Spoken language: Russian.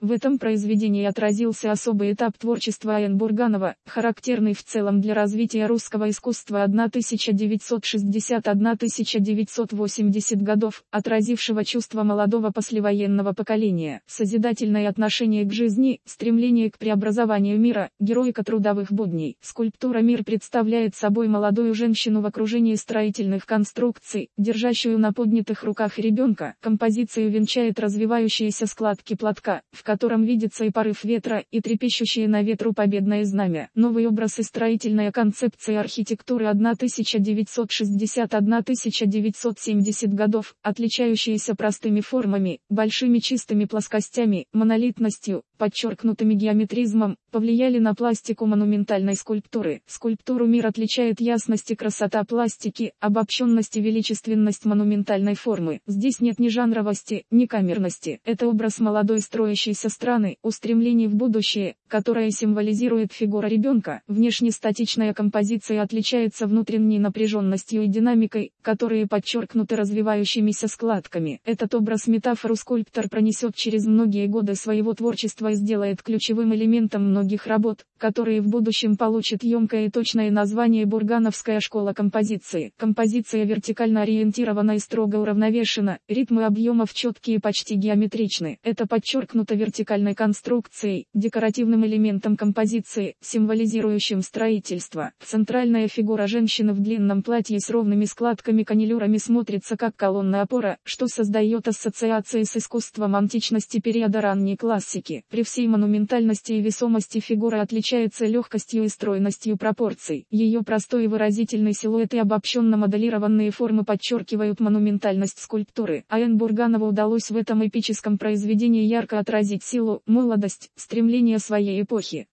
В этом произведении отразился особый этап творчества А.Н. Бурганова, характерный в целом для развития русского искусства 1960–1980 годов, отразившего чувства молодого послевоенного поколения, созидательное отношение к жизни, стремление к преобразованию мира, героика трудовых будней. Скульптура «Мир» представляет собой молодую женщину в окружении строительных конструкций, держащую на поднятых руках ребенка. Композицию венчает развивающиеся складки платка, в котором видится и порыв ветра, и трепещущее на ветру победное знамя. Новый образ и строительная концепция архитектуры 1960–1970 годов, отличающиеся простыми формами, большими чистыми плоскостями, монолитностью, подчеркнутым геометризмом, повлияли на пластику монументальной скульптуры. Скульптуру «Мир» отличает ясность и красота пластики, обобщенность и величественность монументальной формы. Здесь нет ни жанровости, ни камерности. Это образ молодой строящейся страны, устремлений в будущее, которое символизирует фигура ребенка. Внешне статичная композиция отличается внутренней напряженностью и динамикой, которые подчеркнуты развивающимися складками. Этот образ-метафору скульптор пронесет через многие годы своего творчества и сделает ключевым элементом многих работ, которые в будущем получат емкое и точное название «Бургановская школа композиции». Композиция вертикально ориентирована и строго уравновешена, ритмы объемов четкие и почти геометричны. Это подчеркнуто вертикальной конструкцией, декоративным элементом композиции, символизирующим строительство. Центральная фигура женщины в длинном платье с ровными складками-канилюрами смотрится как колонна-опора, что создает ассоциации с искусством античности периода ранней классики. При всей монументальности и весомости фигура отличается легкостью и стройностью пропорций. Ее простой и выразительный силуэт и обобщенно моделированные формы подчеркивают монументальность скульптуры. А.Н. Бурганову удалось в этом эпическом произведении ярко отразить силу, молодость, стремление своей эпохи.